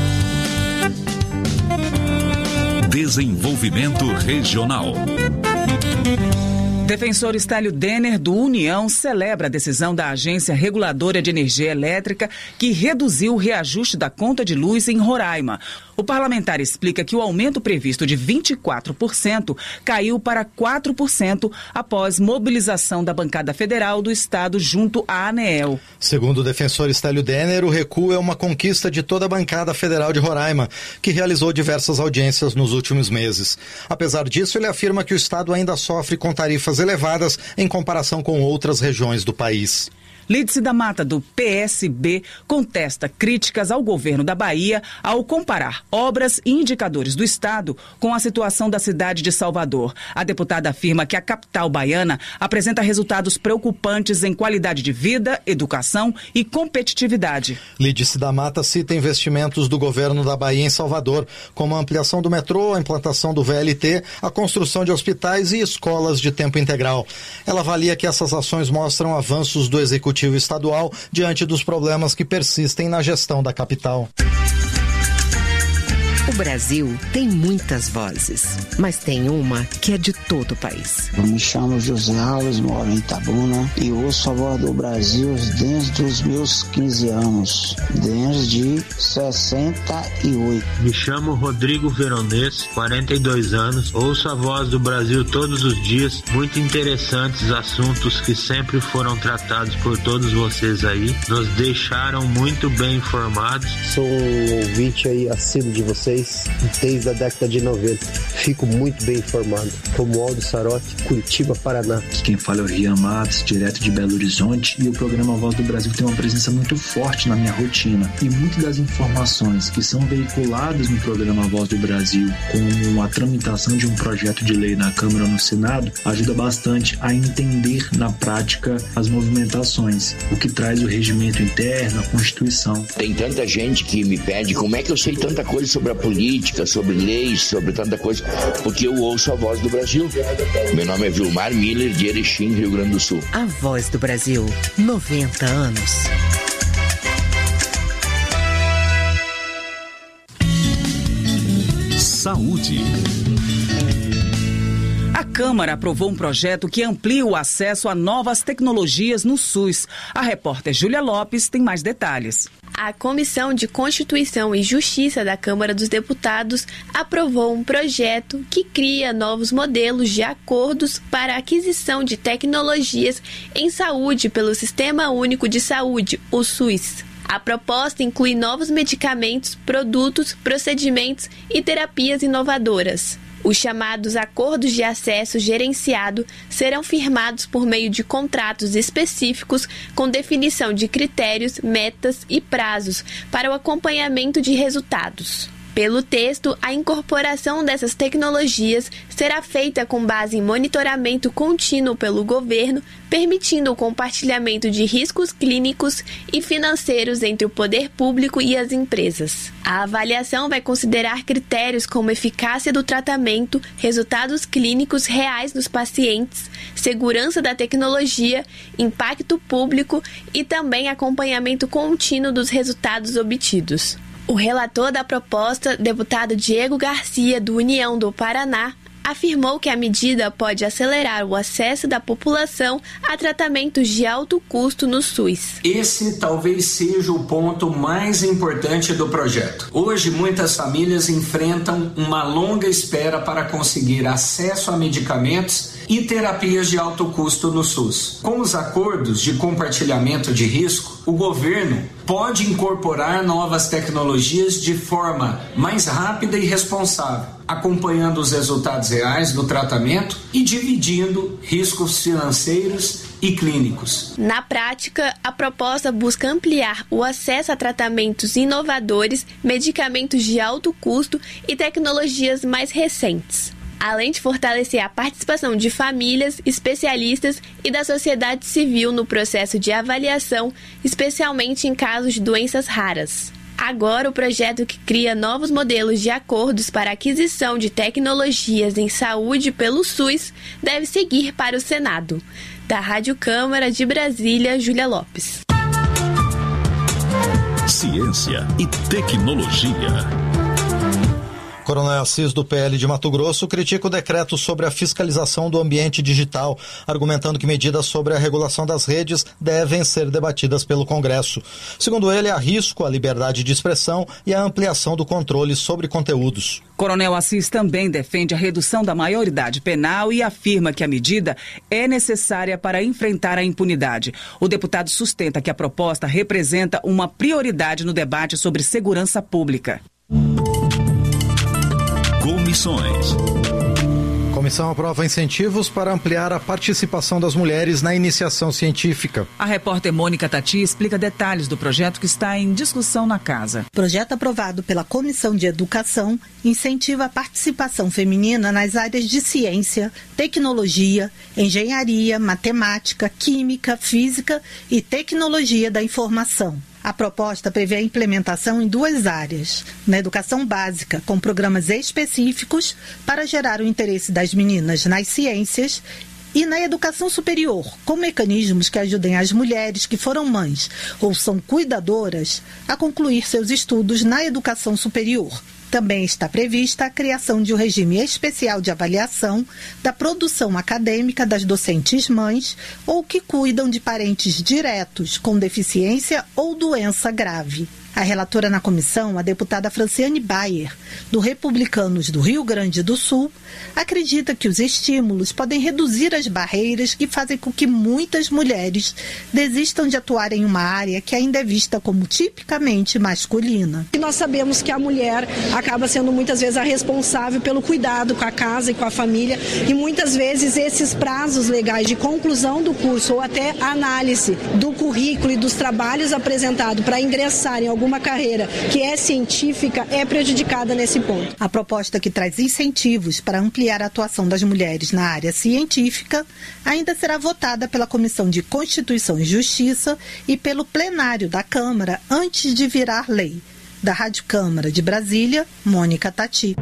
Desenvolvimento Regional. Defensor Estélio Denner, do União, celebra a decisão da Agência Reguladora de Energia Elétrica que reduziu o reajuste da conta de luz em Roraima. O parlamentar explica que o aumento previsto de 24% caiu para 4% após mobilização da bancada federal do Estado junto à ANEEL. Segundo o defensor Estélio Denner, o recuo é uma conquista de toda a bancada federal de Roraima, que realizou diversas audiências nos últimos meses. Apesar disso, ele afirma que o Estado ainda sofre com tarifas elevadas em comparação com outras regiões do país. Lídice da Mata, do PSB, contesta críticas ao governo da Bahia ao comparar obras e indicadores do Estado com a situação da cidade de Salvador. A deputada afirma que a capital baiana apresenta resultados preocupantes em qualidade de vida, educação e competitividade. Lídice da Mata cita investimentos do governo da Bahia em Salvador, como a ampliação do metrô, a implantação do VLT, a construção de hospitais e escolas de tempo integral. Ela avalia que essas ações mostram avanços do executivo estadual diante dos problemas que persistem na gestão da capital. O Brasil tem muitas vozes, mas tem uma que é de todo o país. Eu me chamo José Alves, moro em Itabuna e ouço a voz do Brasil desde os meus 15 anos, desde 68. Me chamo Rodrigo Veronês, 42 anos, ouço a voz do Brasil todos os dias, muito interessantes assuntos que sempre foram tratados por todos vocês aí, nos deixaram muito bem informados. Sou um ouvinte aí assíduo de vocês. inglês desde a década de 90. Fico muito bem informado. Romualdo Sarotti, Curitiba, Paraná. Quem fala é o Rian Matos, direto de Belo Horizonte, e o programa Voz do Brasil tem uma presença muito forte na minha rotina. E muitas das informações que são veiculadas no programa Voz do Brasil, como a tramitação de um projeto de lei na Câmara ou no Senado, ajuda bastante a entender na prática as movimentações, o que traz o regimento interno, a Constituição. Tem tanta gente que me pede como é que eu sei tanta coisa sobre a política, sobre leis, sobre tanta coisa, porque eu ouço a Voz do Brasil. Meu nome é Vilmar Miller, de Erechim, Rio Grande do Sul. A Voz do Brasil, 90 anos. Saúde. A Câmara aprovou um projeto que amplia o acesso a novas tecnologias no SUS. A repórter Júlia Lopes tem mais detalhes. A Comissão de Constituição e Justiça da Câmara dos Deputados aprovou um projeto que cria novos modelos de acordos para a aquisição de tecnologias em saúde pelo Sistema Único de Saúde, o SUS. A proposta inclui novos medicamentos, produtos, procedimentos e terapias inovadoras. Os chamados acordos de acesso gerenciado serão firmados por meio de contratos específicos com definição de critérios, metas e prazos para o acompanhamento de resultados. Pelo texto, a incorporação dessas tecnologias será feita com base em monitoramento contínuo pelo governo, permitindo o compartilhamento de riscos clínicos e financeiros entre o poder público e as empresas. A avaliação vai considerar critérios como eficácia do tratamento, resultados clínicos reais nos pacientes, segurança da tecnologia, impacto público e também acompanhamento contínuo dos resultados obtidos. O relator da proposta, deputado Diego Garcia, do União do Paraná, afirmou que a medida pode acelerar o acesso da população a tratamentos de alto custo no SUS. Esse talvez seja o ponto mais importante do projeto. Hoje, muitas famílias enfrentam uma longa espera para conseguir acesso a medicamentos e terapias de alto custo no SUS. Com os acordos de compartilhamento de risco, o governo pode incorporar novas tecnologias de forma mais rápida e responsável, acompanhando os resultados reais do tratamento e dividindo riscos financeiros e clínicos. Na prática, a proposta busca ampliar o acesso a tratamentos inovadores, medicamentos de alto custo e tecnologias mais recentes, além de fortalecer a participação de famílias, especialistas e da sociedade civil no processo de avaliação, especialmente em casos de doenças raras. Agora, o projeto que cria novos modelos de acordos para aquisição de tecnologias em saúde pelo SUS deve seguir para o Senado. Da Rádio Câmara de Brasília, Júlia Lopes. Ciência e tecnologia. Coronel Assis, do PL de Mato Grosso, critica o decreto sobre a fiscalização do ambiente digital, argumentando que medidas sobre a regulação das redes devem ser debatidas pelo Congresso. Segundo ele, há risco à liberdade de expressão e à ampliação do controle sobre conteúdos. Coronel Assis também defende a redução da maioridade penal e afirma que a medida é necessária para enfrentar a impunidade. O deputado sustenta que a proposta representa uma prioridade no debate sobre segurança pública. Comissões. Comissão aprova incentivos para ampliar a participação das mulheres na iniciação científica. A repórter Mônica Tati explica detalhes do projeto que está em discussão na casa. O projeto aprovado pela Comissão de Educação incentiva a participação feminina nas áreas de ciência, tecnologia, engenharia, matemática, química, física e tecnologia da informação. A proposta prevê a implementação em duas áreas: na educação básica, com programas específicos para gerar o interesse das meninas nas ciências, e na educação superior, com mecanismos que ajudem as mulheres que foram mães ou são cuidadoras a concluir seus estudos na educação superior. Também está prevista a criação de um regime especial de avaliação da produção acadêmica das docentes mães ou que cuidam de parentes diretos com deficiência ou doença grave. A relatora na comissão, a deputada Franciane Bayer, do Republicanos do Rio Grande do Sul, acredita que os estímulos podem reduzir as barreiras que fazem com que muitas mulheres desistam de atuar em uma área que ainda é vista como tipicamente masculina. E nós sabemos que a mulher acaba sendo muitas vezes a responsável pelo cuidado com a casa e com a família, e muitas vezes esses prazos legais de conclusão do curso ou até análise do currículo e dos trabalhos apresentados para ingressar em alguma carreira que é científica é prejudicada nesse ponto. A proposta, que traz incentivos para ampliar a atuação das mulheres na área científica, ainda será votada pela Comissão de Constituição e Justiça e pelo plenário da Câmara antes de virar lei. Da Rádio Câmara de Brasília, Mônica Tati.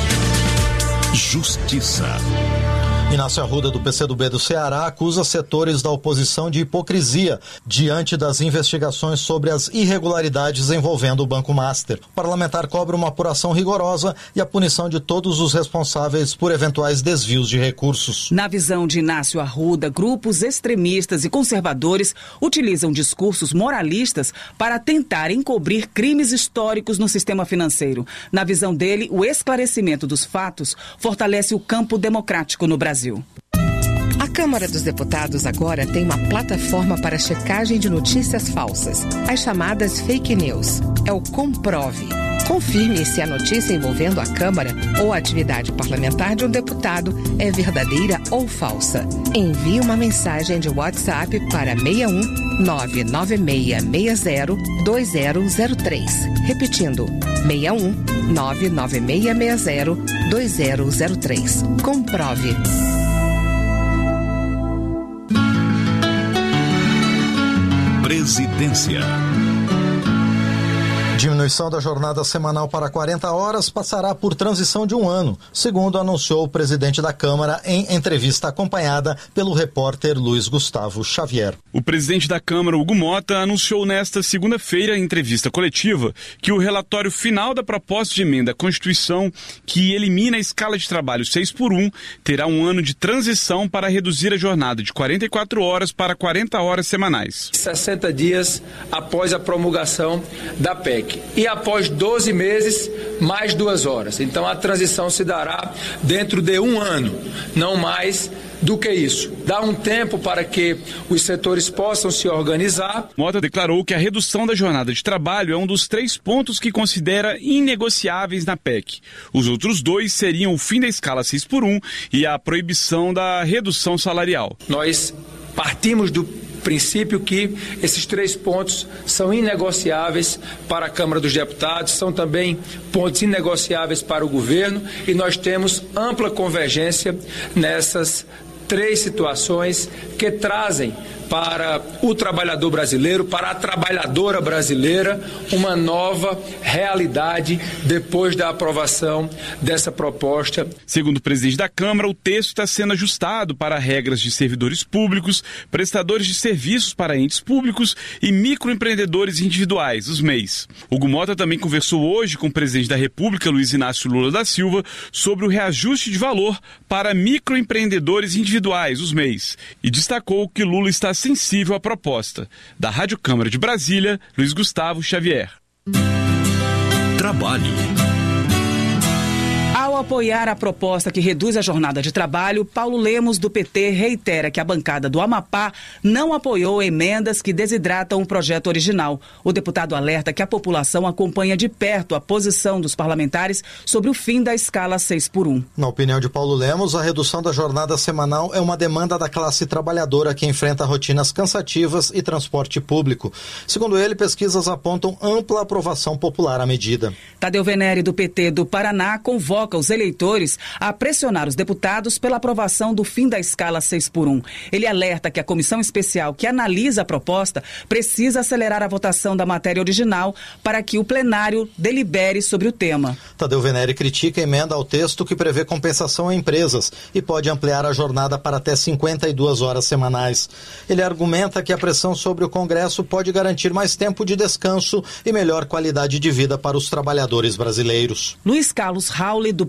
Justiça. Inácio Arruda, do PCdoB do Ceará, acusa setores da oposição de hipocrisia diante das investigações sobre as irregularidades envolvendo o Banco Master. O parlamentar cobra uma apuração rigorosa e a punição de todos os responsáveis por eventuais desvios de recursos. Na visão de Inácio Arruda, grupos extremistas e conservadores utilizam discursos moralistas para tentar encobrir crimes históricos no sistema financeiro. Na visão dele, o esclarecimento dos fatos fortalece o campo democrático no Brasil. A Câmara dos Deputados agora tem uma plataforma para checagem de notícias falsas, as chamadas fake news. É o Comprove. Confirme se a notícia envolvendo a Câmara ou a atividade parlamentar de um deputado é verdadeira ou falsa. Envie uma mensagem de WhatsApp para 61 99660 2003. Repetindo, 61 99660 2003. Comprove. Presidência. Diminuição da jornada semanal para 40 horas passará por transição de 1 ano, segundo anunciou o presidente da Câmara em entrevista acompanhada pelo repórter Luiz Gustavo Xavier. O presidente da Câmara, Hugo Mota, anunciou nesta segunda-feira, em entrevista coletiva, que o relatório final da proposta de emenda à Constituição, que elimina a escala de trabalho 6x1, terá 1 ano de transição para reduzir a jornada de 44 horas para 40 horas semanais. 60 dias após a promulgação da PEC. E após 12 meses, mais 2 horas. Então a transição se dará dentro de 1 ano, não mais do que isso. Dá um tempo para que os setores possam se organizar. Mota declarou que a redução da jornada de trabalho é um dos 3 pontos que considera inegociáveis na PEC. Os outros 2 seriam o fim da escala 6x1 e a proibição da redução salarial. Nós partimos do princípio que esses 3 pontos são inegociáveis para a Câmara dos Deputados, são também pontos inegociáveis para o governo, e nós temos ampla convergência nessas 3 situações que trazem para o trabalhador brasileiro, para a trabalhadora brasileira, uma nova realidade depois da aprovação dessa proposta. Segundo o presidente da Câmara, o texto está sendo ajustado para regras de servidores públicos, prestadores de serviços para entes públicos e microempreendedores individuais, os MEIs. Hugo Mota também conversou hoje com o presidente da República, Luiz Inácio Lula da Silva, sobre o reajuste de valor para microempreendedores individuais, os MEIs, e destacou que Lula está sensível à proposta. Da Rádio Câmara de Brasília, Luiz Gustavo Xavier. Trabalho. Ao apoiar a proposta que reduz a jornada de trabalho, Paulo Lemos, do PT, reitera que a bancada do Amapá não apoiou emendas que desidratam o projeto original. O deputado alerta que a população acompanha de perto a posição dos parlamentares sobre o fim da escala 6x1. Na opinião de Paulo Lemos, a redução da jornada semanal é uma demanda da classe trabalhadora que enfrenta rotinas cansativas e transporte público. Segundo ele, pesquisas apontam ampla aprovação popular à medida. Tadeu Venere, do PT do Paraná, convoca os eleitores a pressionar os deputados pela aprovação do fim da escala 6x1. Ele alerta que a comissão especial que analisa a proposta precisa acelerar a votação da matéria original para que o plenário delibere sobre o tema. Tadeu Venere critica a emenda ao texto que prevê compensação a empresas e pode ampliar a jornada para até 52 horas semanais. Ele argumenta que a pressão sobre o Congresso pode garantir mais tempo de descanso e melhor qualidade de vida para os trabalhadores brasileiros. Luiz Carlos Rauli, do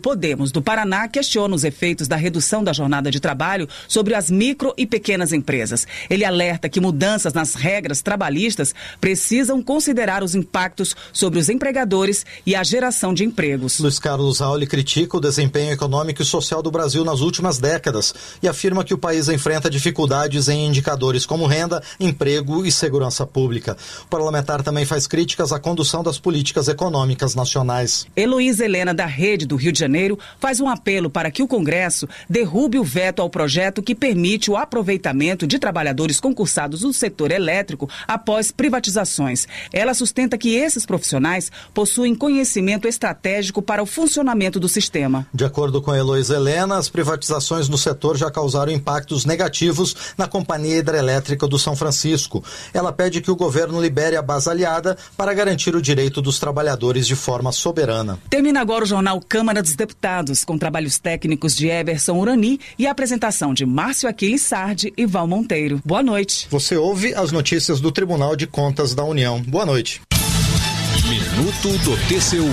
Podemos, do Paraná, questiona os efeitos da redução da jornada de trabalho sobre as micro e pequenas empresas. Ele alerta que mudanças nas regras trabalhistas precisam considerar os impactos sobre os empregadores e a geração de empregos. Luiz Carlos Auli critica o desempenho econômico e social do Brasil nas últimas décadas e afirma que o país enfrenta dificuldades em indicadores como renda, emprego e segurança pública. O parlamentar também faz críticas à condução das políticas econômicas nacionais. Heloísa Helena, da Rede do Rio de Janeiro, faz um apelo para que o Congresso derrube o veto ao projeto que permite o aproveitamento de trabalhadores concursados no setor elétrico após privatizações. Ela sustenta que esses profissionais possuem conhecimento estratégico para o funcionamento do sistema. De acordo com a Heloísa Helena, as privatizações no setor já causaram impactos negativos na Companhia Hidrelétrica do São Francisco. Ela pede que o governo libere a base aliada para garantir o direito dos trabalhadores de forma soberana. Termina agora o jornal Câmara dos Deputados, com trabalhos técnicos de Everson Urani e a apresentação de Márcio Aquiles Sardi e Val Monteiro. Boa noite. Você ouve as notícias do Tribunal de Contas da União. Boa noite. Minuto do TCU.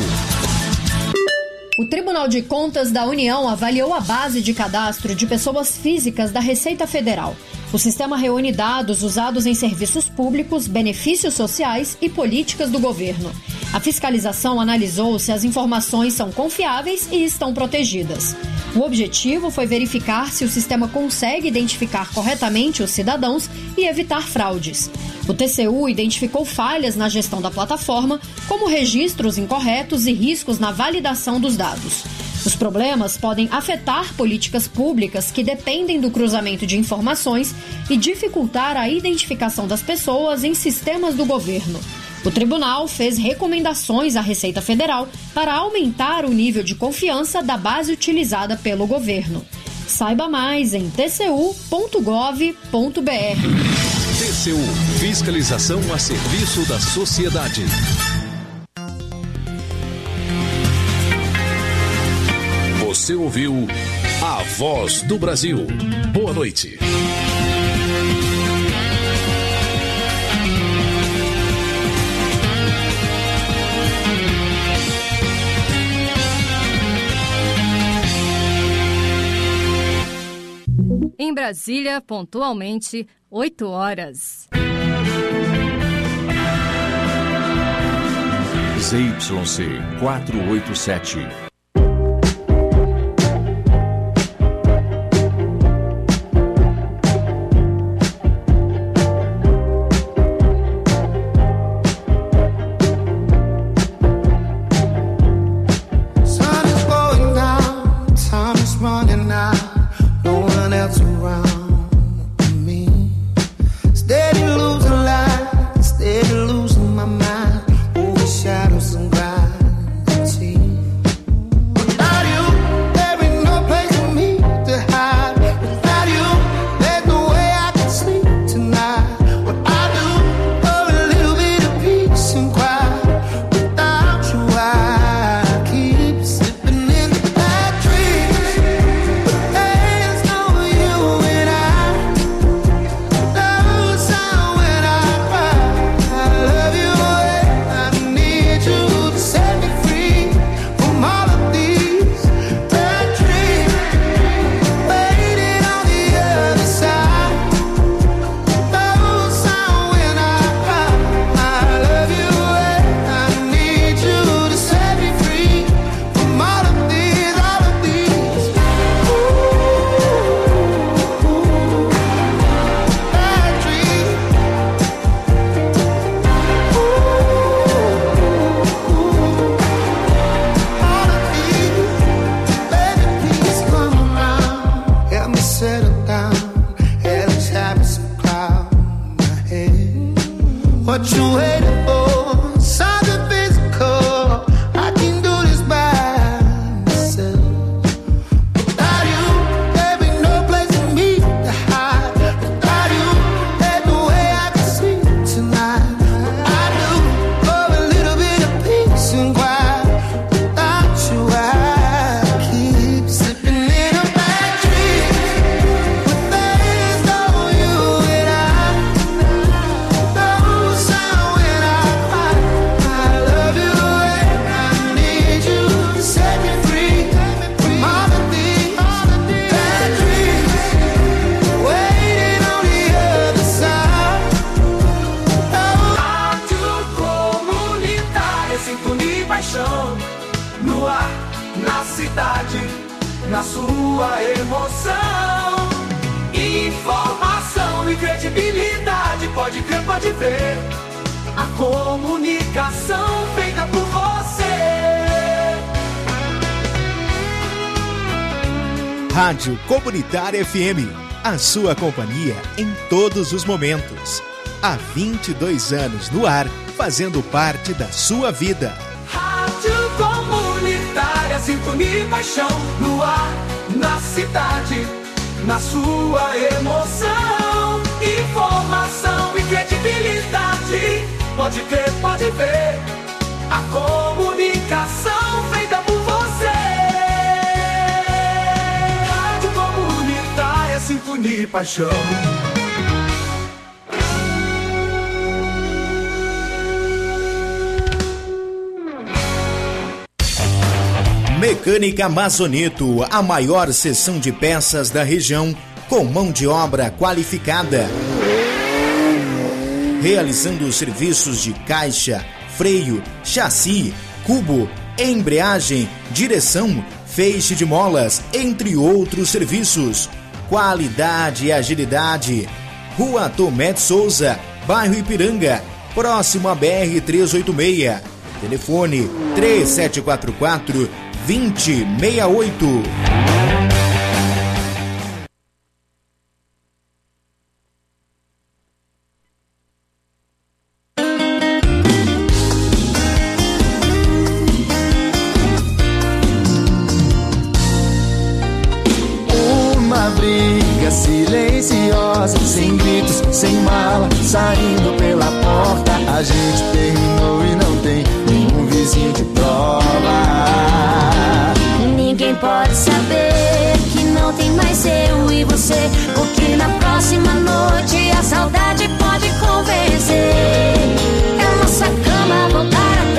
O Tribunal de Contas da União avaliou a base de cadastro de pessoas físicas da Receita Federal. O sistema reúne dados usados em serviços públicos, benefícios sociais e políticas do governo. A fiscalização analisou se as informações são confiáveis e estão protegidas. O objetivo foi verificar se o sistema consegue identificar corretamente os cidadãos e evitar fraudes. O TCU identificou falhas na gestão da plataforma, como registros incorretos e riscos na validação dos dados. Os problemas podem afetar políticas públicas que dependem do cruzamento de informações e dificultar a identificação das pessoas em sistemas do governo. O tribunal fez recomendações à Receita Federal para aumentar o nível de confiança da base utilizada pelo governo. Saiba mais em tcu.gov.br. TCU, fiscalização a serviço da sociedade. Você ouviu A Voz do Brasil. Boa noite. Em Brasília, pontualmente, 8 horas. ZYC 487. Shadows and gravity. sua emoção. Informação e credibilidade, pode crer, pode ver. A comunicação feita por você. Rádio Comunitária FM, a sua companhia em todos os momentos. Há 22 anos no ar, fazendo parte da sua vida. Rádio Comunitária, sintonia e paixão no ar, na cidade, na sua emoção. Informação e credibilidade, pode crer, pode ver. A comunicação feita por você. Rádio Comunitária, sintonia e paixão. Mecânica Mazoneto, a maior seção de peças da região, com mão de obra qualificada. Realizando serviços de caixa, freio, chassi, cubo, embreagem, direção, feixe de molas, entre outros serviços. Qualidade e agilidade. Rua Tomé de Souza, bairro Ipiranga, próximo à BR-386. Telefone 3744-2068. Uma briga silenciosa, sem gritos, sem mala, saindo pela porta. A gente terminou e não tem nenhum vizinho de prova. Ninguém pode saber que não tem mais eu e você, porque na próxima noite a saudade pode convencer. É a nossa cama voltar a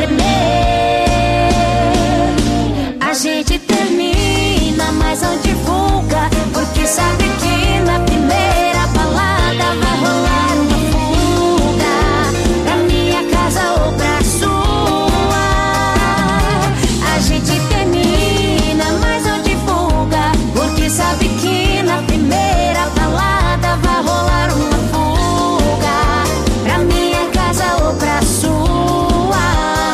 tremer. A gente termina, mas não divulga, porque sabe que na primeira balada vai rolar uma fuga pra minha casa ou pra sua. A gente termina, mas não divulga, porque sabe que na primeira balada vai rolar uma fuga pra minha casa ou pra sua.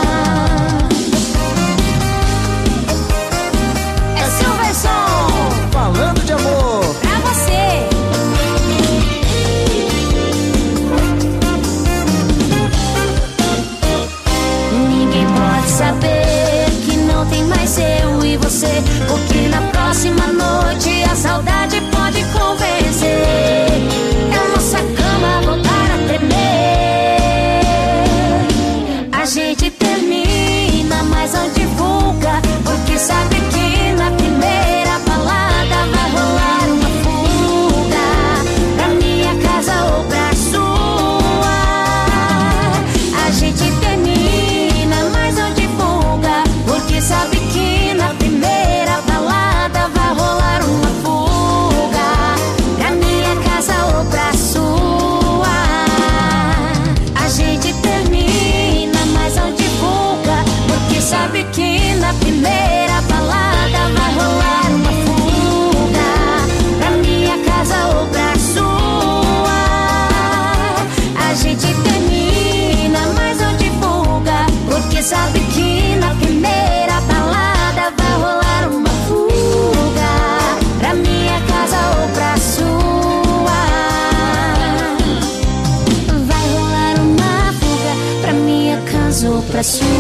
É Silverson falando de amor pra você. Ninguém pode saber que não tem mais eu e você, porque na próxima noite a saudade pode convencer. É a nossa cama voltar a tremer. A gente termina, mas não divulga, porque sabe que na primeira balada vai rolar uma fuga pra minha casa ou pra sua. A gente termina, mas não divulga, porque sabe que na primeira balada vai rolar uma fuga pra minha casa ou pra sua. A gente termina, mas não divulga, porque sabe que na primeira balada vai rolar uma fuga pra minha casa ou pra sua. A gente termina, mas não divulga, porque sabe que na primeira balada vai rolar uma fuga pra minha casa ou pra sua. Vai rolar uma fuga pra minha casa ou pra sua.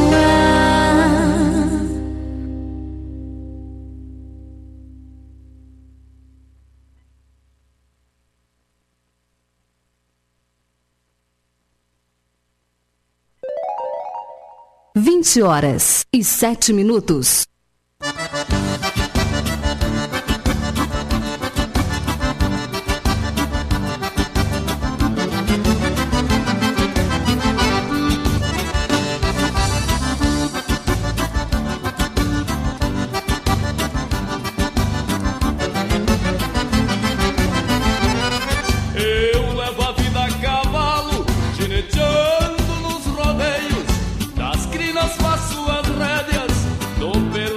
20h07. Eu levo a vida a cavalo, gineteando nos rodeios. Das crinas faço as rédeas, dou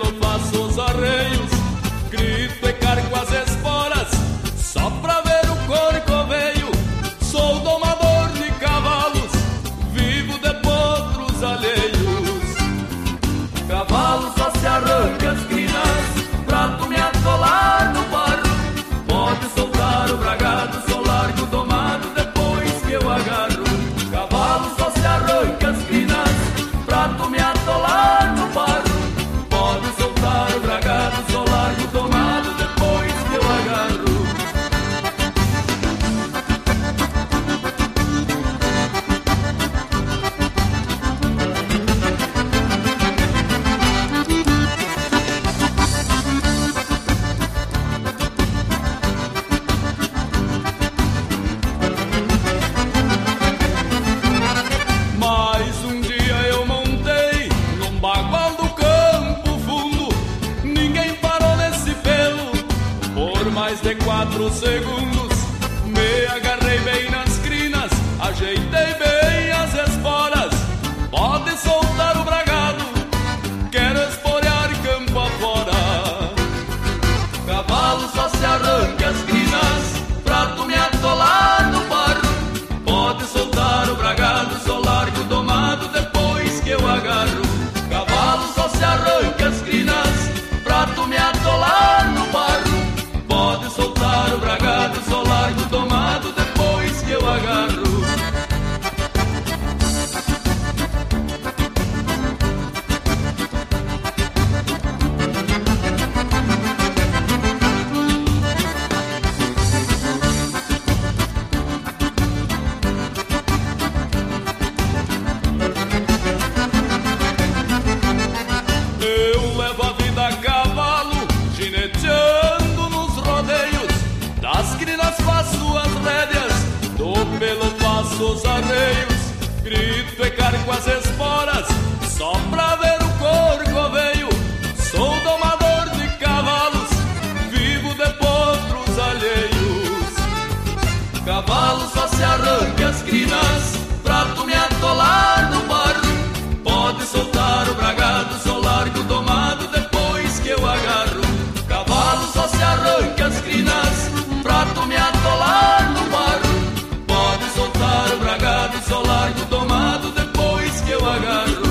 pego as esporas só pra ver o corcoveio. Sou domador de cavalos, vivo de potros alheios. Cavalo só se arranca as crinas pra tu me atolar no barro. Pode soltar o bragado, sou largo domado depois que eu agarro. Cavalo só se arranca as crinas pra tu me atolar no barro. Pode soltar o bragado, sou largo domado depois que eu agarro.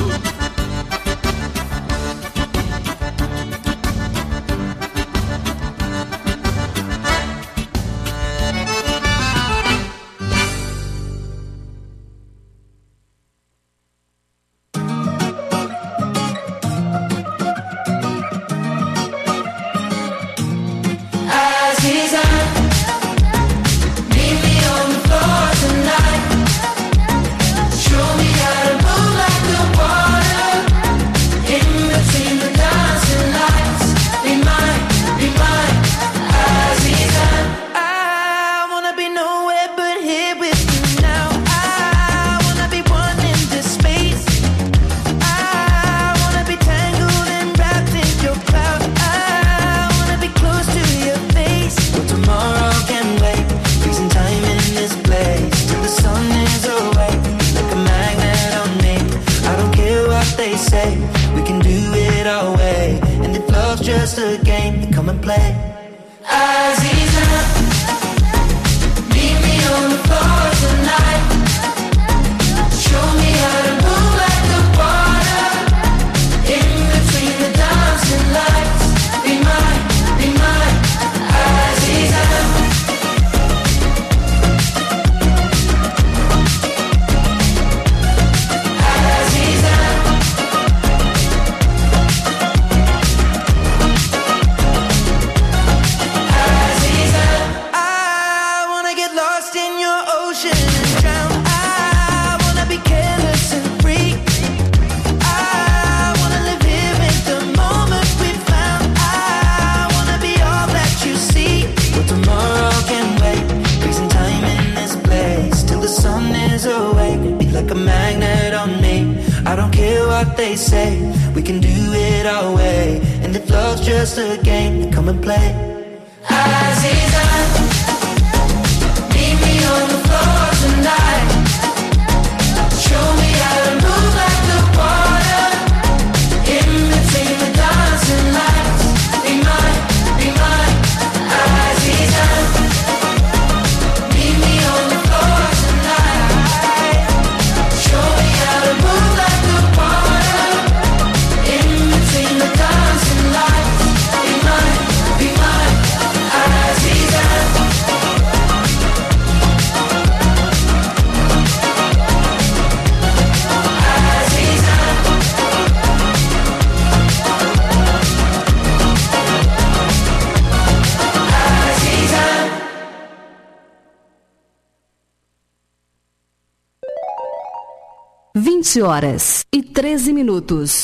Just a game, come and play. Aziza, meet me on the floor tonight. Show me how to move like the water. In between the dancing lights. Be mine, Aziza. I don't care what they say, we can do it our way. And if love's just a game, then come and play. Aziza, meet me on the floor tonight. Show me how to move like the water. In between the dancing lights. Be mine, Aziza. Meet me on the floor tonight. Show me how to move like the water. In between the dancing lights. Be mine, Aziza. Horas e 13 minutos.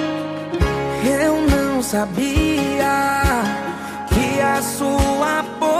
Eu não sabia que a sua boca